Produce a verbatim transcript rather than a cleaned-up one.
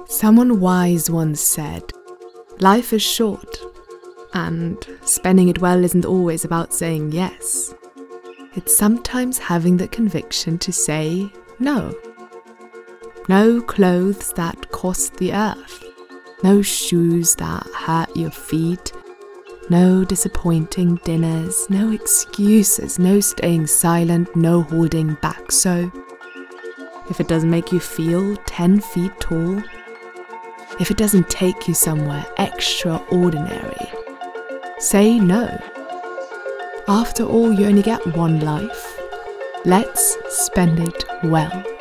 Someone wise once said, life is short, and spending it well isn't always about saying yes. It's sometimes having the conviction to say no. No clothes that cost the earth. No shoes that hurt your feet. No disappointing dinners. No excuses. No staying silent. No holding back. So, if it doesn't make you feel ten feet tall, if it doesn't take you somewhere extraordinary, say no. After all, you only get one life. Let's spend it well.